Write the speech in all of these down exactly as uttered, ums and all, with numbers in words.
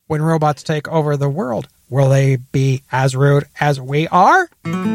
when robots take over the world, will they be as rude as we are?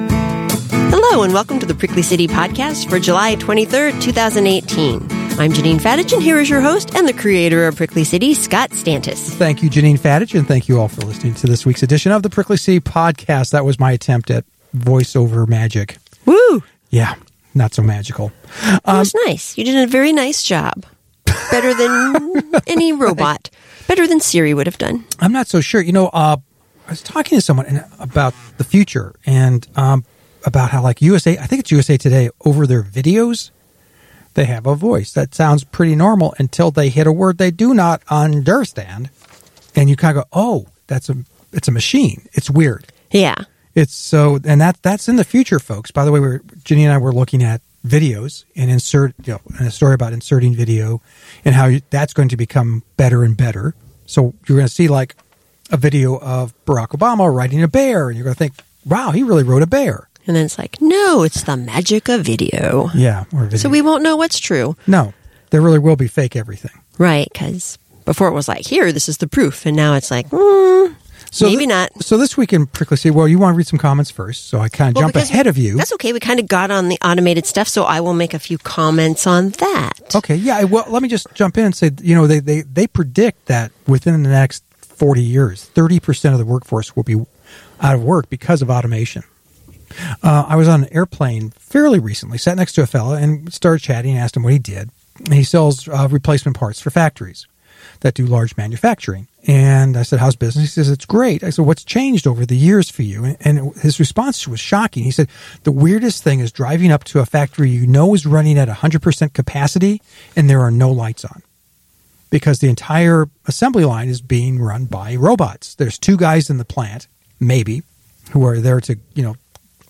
Hello, and welcome to the Prickly City podcast for July twenty-third, twenty eighteen. I'm Janine Fadich, and here is your host and the creator of Prickly City, Scott Stantis. Thank you, Janine Fadich, and thank you all for listening to this week's edition of the Prickly City podcast. That was my attempt at voiceover magic. Woo! Yeah, not so magical. That um, was nice. You did a very nice job. Better than any robot. Better than Siri would have done. I'm not so sure. You know, uh, I was talking to someone about the future and um, about how, like, U S A, I think it's U S A Today, over their videos, they have a voice that sounds pretty normal until they hit a word they do not understand. And you kind of go, oh, that's a, it's a machine. It's weird. Yeah. It's so, and that that's in the future, folks. By the way, we're, Jenny and I were looking at videos and insert, you know, and a story about inserting video and how you, that's going to become better and better. So you're going to see like a video of Barack Obama riding a bear, and you're going to think, wow, he really rode a bear. And then it's like, no, it's the magic of video. Yeah. Or video. So we won't know what's true. No, there really will be fake everything. Right, because before it was like, here, this is the proof. And now it's like, mm, so maybe th- not. So this week in Prickly City, well, you want to read some comments first, so I kind of well, jump ahead we, of you. That's okay. We kind of got on the automated stuff, so I will make a few comments on that. Okay, yeah. Well, let me just jump in and say, you know, they, they, they predict that within the next forty years, thirty percent of the workforce will be out of work because of automation. Uh, I was on an airplane fairly recently, sat next to a fella and started chatting and asked him what he did. And he sells uh, replacement parts for factories that do large manufacturing. And I said, how's business? He says, it's great. I said, what's changed over the years for you? And, and his response was shocking. He said, the weirdest thing is driving up to a factory you know is running at one hundred percent capacity and there are no lights on. Because the entire assembly line is being run by robots. There's two guys in the plant, maybe, who are there to, you know,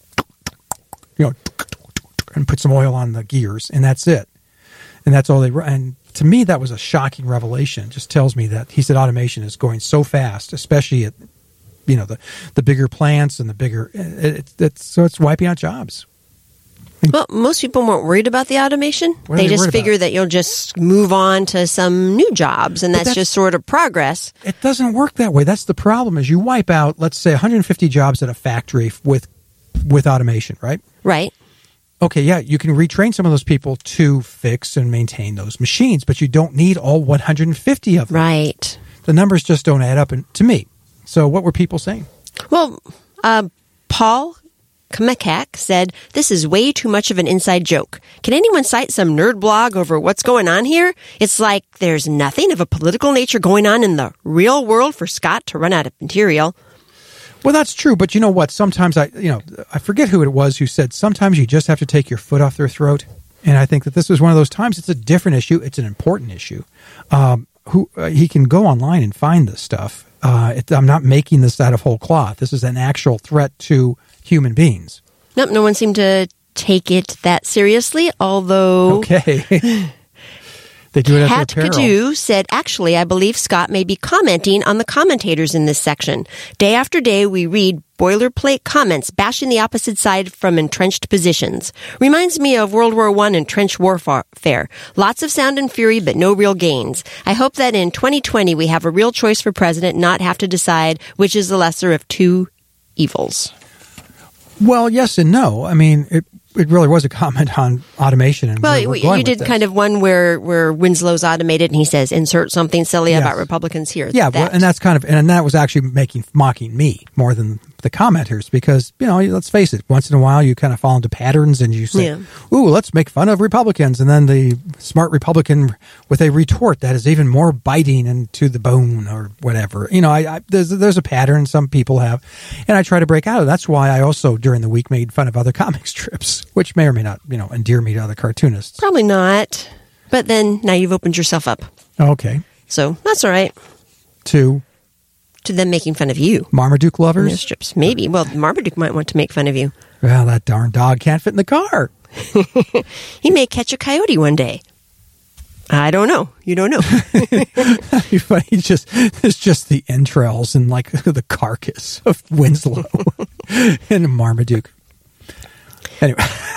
you know, and put some oil on the gears, and that's it. And that's all they run. And to me, that was a shocking revelation. It just tells me that he said automation is going so fast, especially at, you know, the, the bigger plants and the bigger, it, it, it's, so it's wiping out jobs. Well, most people weren't worried about the automation. What they they just figure about? that you'll just move on to some new jobs, and that's, that's just sort of progress. It doesn't work that way. That's the problem, is you wipe out, let's say, one hundred fifty jobs at a factory with with automation, right? Right. Okay, yeah, you can retrain some of those people to fix and maintain those machines, but you don't need all one hundred fifty of them. Right. The numbers just don't add up in, to me. So what were people saying? Well, uh, Paul Kamekak said, this is way too much of an inside joke. Can anyone cite some nerd blog over what's going on here? It's like there's nothing of a political nature going on in the real world for Scott to run out of material. Well, that's true, but you know what? Sometimes I, you know, I forget who it was who said sometimes you just have to take your foot off their throat, and I think that this was one of those times. It's a different issue. It's an important issue. Um, who uh, he can go online and find this stuff. Uh, it, I'm not making this out of whole cloth. This is an actual threat to human beings. Nope, no one seemed to take it that seriously, although... Okay. They do it at their peril. Kadu said, actually, I believe Scott may be commenting on the commentators in this section. Day after day, we read boilerplate comments bashing the opposite side from entrenched positions. Reminds me of World War One and trench warfare. Lots of sound and fury, but no real gains. I hope that in twenty twenty, we have a real choice for president, not have to decide which is the lesser of two evils. Well, yes and no. I mean, it it really was a comment on automation. And well, we're you going did with kind of one where, where Winslow's automated, and he says, insert something silly yes. about Republicans here. Yeah, that. well, and that's kind of, and that was actually making mocking me more than the commenters, because, you know, let's face it, once in a while you kind of fall into patterns and you say, yeah. ooh, let's make fun of Republicans. And then the smart Republican with a retort that is even more biting and to the bone or whatever. You know, I, I there's, there's a pattern some people have, and I try to break out of it. That's why I also, during the week, made fun of other comic strips, which may or may not, you know, endear me to other cartoonists. Probably not. But then now you've opened yourself up. Okay. So that's all right. To? To them making fun of you. Marmaduke lovers? Their strips. Maybe. Well, Marmaduke might want to make fun of you. Well, that darn dog can't fit in the car. He may catch a coyote one day. I don't know. You don't know. That'd be funny. Just, it's just the entrails and like the carcass of Winslow and Marmaduke. Anyway,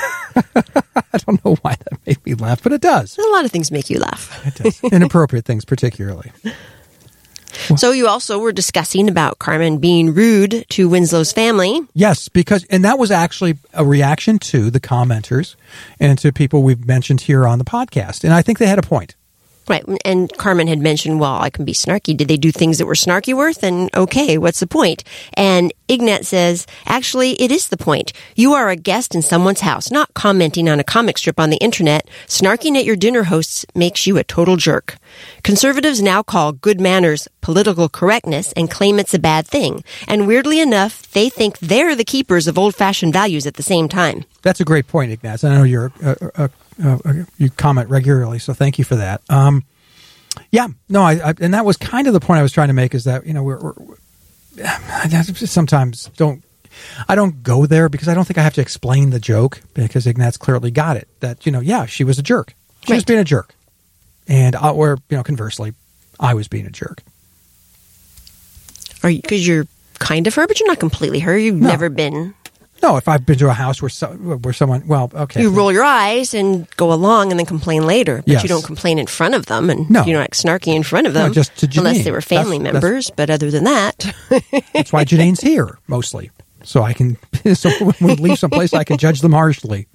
I don't know why that made me laugh, but it does. A lot of things make you laugh. It does. Inappropriate things, particularly. Well, so you also were discussing about Carmen being rude to Winslow's family. Yes, because, and that was actually a reaction to the commenters and to people we've mentioned here on the podcast. And I think they had a point. Right. And Carmen had mentioned, well, I can be snarky. Did they do things that were snarky worth? And okay, what's the point? And Ignat says, actually, it is the point. You are a guest in someone's house, not commenting on a comic strip on the internet. Snarking at your dinner hosts makes you a total jerk. Conservatives now call good manners political correctness and claim it's a bad thing. And weirdly enough, they think they're the keepers of old-fashioned values at the same time. That's a great point, Ignat. I know you're uh, uh, uh, you comment regularly, so thank you for that. Um, yeah, no, I, I and that was kind of the point I was trying to make, is that, you know, we're, we're I sometimes don't I don't go there because I don't think I have to explain the joke, because Ignat's clearly got it, that, you know, yeah, she was a jerk. She right. was being a jerk. And, I, or, you know, conversely, I was being a jerk. Are you, because you're kind of her, but you're not completely her. You've No. never been. No, if I've been to a house where so, where someone, well, okay. You roll your eyes and go along and then complain later, but Yes. you don't complain in front of them, and No. you're not snarky in front of them, No, just to Janine. unless they were family That's- members. But other than that, That's why Janine's here, mostly. So I can, so when we leave someplace, I can judge them harshly.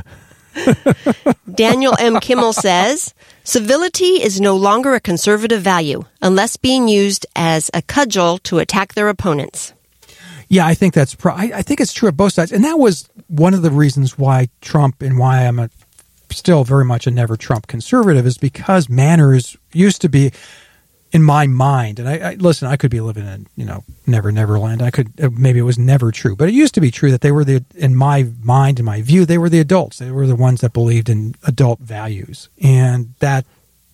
Daniel M. Kimmel says, civility is no longer a conservative value unless being used as a cudgel to attack their opponents. Yeah, I think that's, pro- I, I think it's true of both sides. And that was one of the reasons why Trump, and why I'm a, still very much a never Trump conservative, is because manners used to be, in my mind, and I, I listen, I could be living in, you know, never, never land. I could, maybe it was never true, but it used to be true that they were the, in my mind, in my view, they were the adults. They were the ones that believed in adult values. And that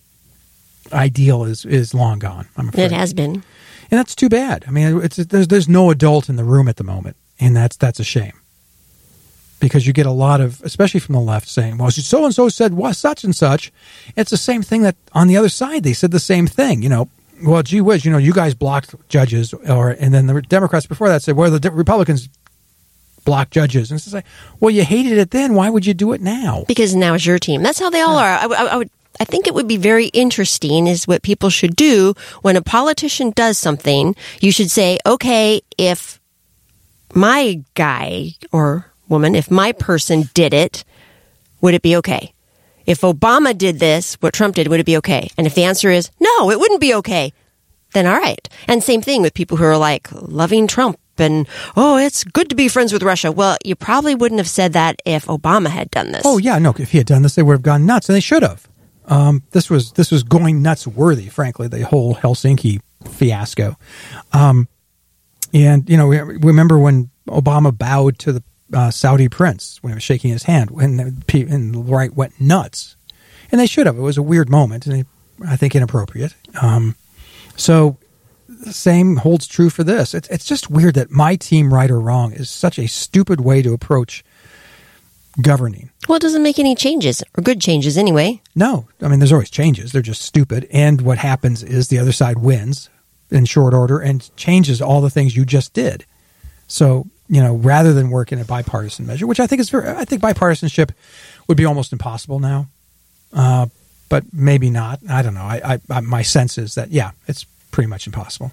ideal is, is long gone, I'm afraid. It has been. And that's too bad. I mean, it's, there's there's no adult in the room at the moment, and that's that's a shame. Because you get a lot of, especially from the left, saying, well, so and so said well, such and such. It's the same thing that on the other side they said the same thing. You know, well, gee whiz, you know, you guys blocked judges, or and then the Democrats before that said, well, the Republicans blocked judges, and it's like, well, you hated it then. Why would you do it now? Because now it's your team. That's how they all are. I, I, I would. I think it would be very interesting, is what people should do when a politician does something. You should say, okay, if my guy or woman, if my person did it, would it be okay? If Obama did this, what Trump did, would it be okay? And if the answer is no, it wouldn't be okay, then all right. And same thing with people who are like loving Trump and, oh, it's good to be friends with Russia. Well, you probably wouldn't have said that if Obama had done this. Oh, yeah, no, if he had done this, they would have gone nuts, and they should have. Um, this was this was going nuts worthy, frankly, the whole Helsinki fiasco. Um, and, you know, we, remember when Obama bowed to the uh, Saudi prince when he was shaking his hand, and the, and the right went nuts. And they should have. It was a weird moment, and I think inappropriate. Um, so the same holds true for this. It's, it's just weird that my team, right or wrong, is such a stupid way to approach governing. Well, it doesn't make any changes, or good changes anyway. No. I mean, there's always changes. They're just stupid. And what happens is the other side wins in short order and changes all the things you just did. So, you know, rather than work in a bipartisan measure, which I think is very, I think bipartisanship would be almost impossible now. Uh, but maybe not. I don't know. I, I, I my sense is that, yeah, it's pretty much impossible.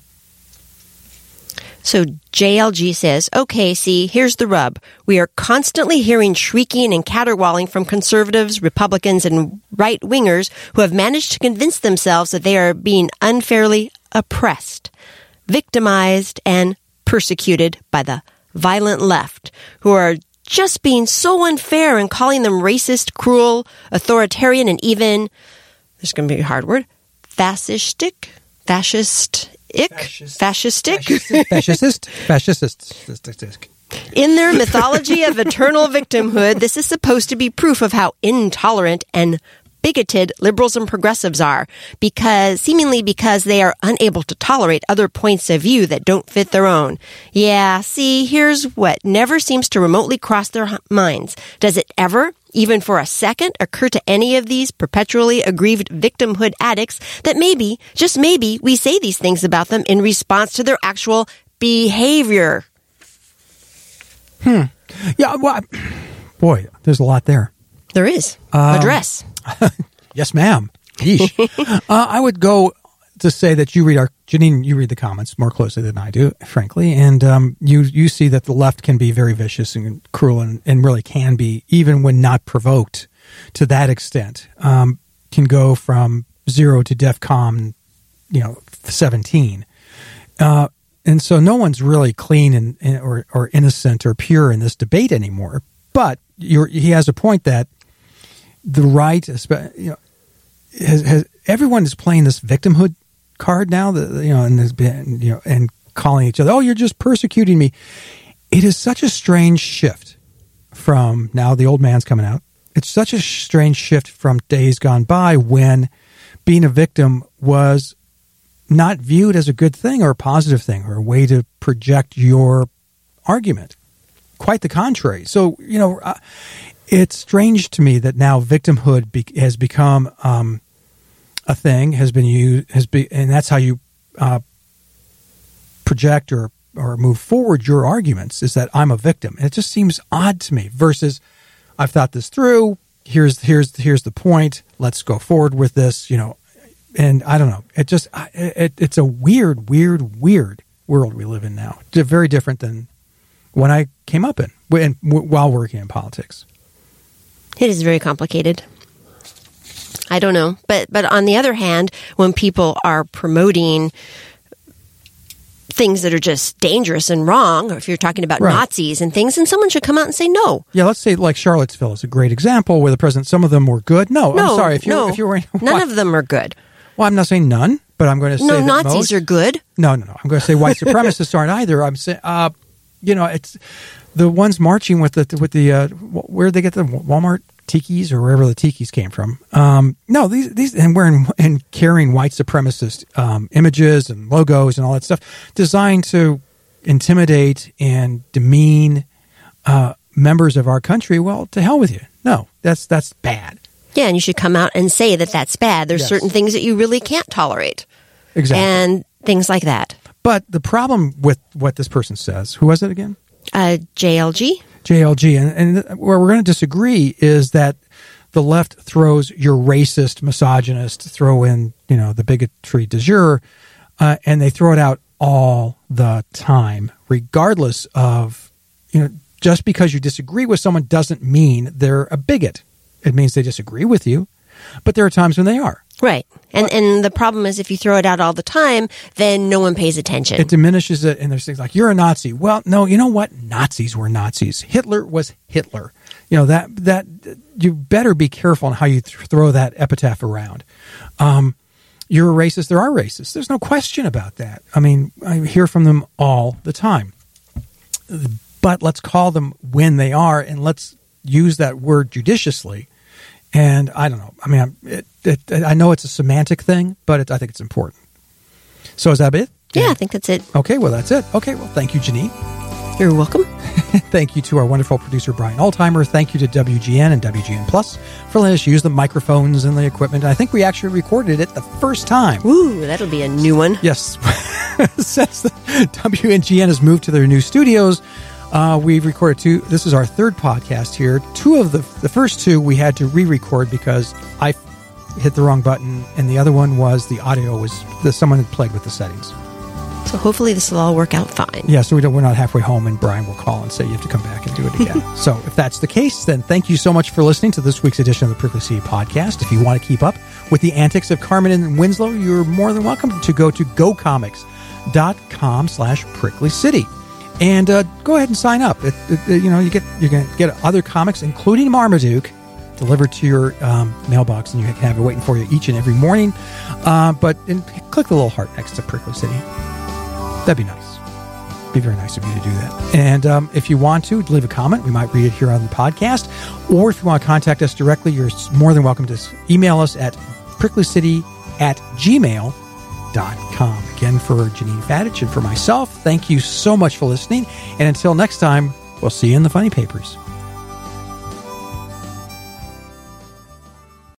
So J L G says, okay, see, here's the rub. We are constantly hearing shrieking and caterwauling from conservatives, Republicans, and right-wingers who have managed to convince themselves that they are being unfairly oppressed, victimized, and persecuted by the violent left, who are just being so unfair and calling them racist, cruel, authoritarian, and even, this is going to be a hard word, fascistic, fascist, ick, Fascist. fascistic. Fascist, fascist, fascist. In their mythology of eternal victimhood, this is supposed to be proof of how intolerant and bigoted liberals and progressives are, because seemingly because they are unable to tolerate other points of view that don't fit their own. Yeah, see, here's what never seems to remotely cross their minds. Does it ever, even for a second, occur to any of these perpetually aggrieved victimhood addicts that maybe, just maybe, we say these things about them in response to their actual behavior? Hmm. Yeah, well, boy, there's a lot there. There is. Um, Address. Yes, ma'am. Yeesh. uh, I would go to say that you read our, Janine, you read the comments more closely than I do, frankly, and um, you you see that the left can be very vicious and cruel, and, and really can be, even when not provoked to that extent, um, can go from zero to DEFCON, you know, seventeen. Uh, and so no one's really clean and, and or, or innocent or pure in this debate anymore. But you're, he has a point that the right, you know, has, has everyone is playing this victimhood card now, that, you know, and has been, you know, and calling each other, oh, you're just persecuting me. It is such a strange shift from now the old man's coming out. It's such a strange shift from days gone by when being a victim was not viewed as a good thing or a positive thing or a way to project your argument. Quite the contrary. So, you know, uh, it's strange to me that now victimhood be- has become um, a thing, has been used, has be, and that's how you uh, project or or move forward your arguments, is that I'm a victim. And it just seems odd to me versus I've thought this through. Here's here's here's the point. Let's go forward with this. You know, and I don't know. It just it, it's a weird, weird, weird world we live in now. It's very different than when I came up in when, while working in politics. It is very complicated. I don't know. But but on the other hand, when people are promoting things that are just dangerous and wrong, or if you're talking about right. Nazis and things, and someone should come out and say no. Yeah, let's say like Charlottesville is a great example where the president, some of them were good. No, no I'm sorry. If you're, no, if you're wearing, none what? of them are good. Well, I'm not saying none, but I'm going to say no, that Nazis most, are good. No, no, no. I'm going to say white supremacists aren't either. I'm saying, uh, you know, it's the ones marching with the with the uh, where they get the Walmart tikis or wherever the tikis came from. Um, no, these these and wearing and carrying white supremacist um, images and logos and all that stuff designed to intimidate and demean uh, members of our country. Well, to hell with you. No, that's that's bad. Yeah, and you should come out and say that that's bad. There's yes. certain things that you really can't tolerate. Exactly. And things like that. But the problem with what this person says, who was it again? Uh, J L G. J L G. And, and where we're going to disagree is that the left throws your racist, misogynist, throw in, you know, the bigotry de jure, uh, and they throw it out all the time, regardless of, you know, just because you disagree with someone doesn't mean they're a bigot. It means they disagree with you, but there are times when they are. Right. And and the problem is if you throw it out all the time, then no one pays attention. It diminishes it, and there's things like, you're a Nazi. Well, no, you know what? Nazis were Nazis. Hitler was Hitler. You know, that, that you better be careful on how you th- throw that epitaph around. Um, you're a racist. There are racists. There's no question about that. I mean, I hear from them all the time. But let's call them when they are, and let's use that word judiciously. And I don't know. I mean, it, it, I know it's a semantic thing, but it, I think it's important. So is that it? Yeah, yeah, I think that's it. Okay, well, that's it. Okay, well, thank you, Janine. You're welcome. Thank you to our wonderful producer, Brian Altheimer. Thank you to W G N and W G N Plus for letting us use the microphones and the equipment. I think we actually recorded it the first time. Ooh, that'll be a new one. Yes. Since the W G N has moved to their new studios, Uh, we've recorded two. This is our third podcast here. Two of the the first two we had to re-record because I hit the wrong button, and the other one was the audio was the, someone had played with the settings. So hopefully this will all work out fine. Yeah, so we don't, we're not halfway home, and Brian will call and say you have to come back and do it again. So if that's the case, then thank you so much for listening to this week's edition of the Prickly City Podcast. If you want to keep up with the antics of Carmen and Winslow, you're more than welcome to go to gocomics.com slash Prickly City. And uh, go ahead and sign up. It, it, you know, you get you're going to get other comics, including Marmaduke, delivered to your um, mailbox, and you can have it waiting for you each and every morning. Uh, but and click the little heart next to Prickly City. That'd be nice. Be very nice of you to do that. And um, if you want to leave a comment, we might read it here on the podcast. Or if you want to contact us directly, you're more than welcome to email us at pricklycity at gmail dot com. Again, for Janine Fadich and for myself, thank you so much for listening. And until next time, we'll see you in the funny papers.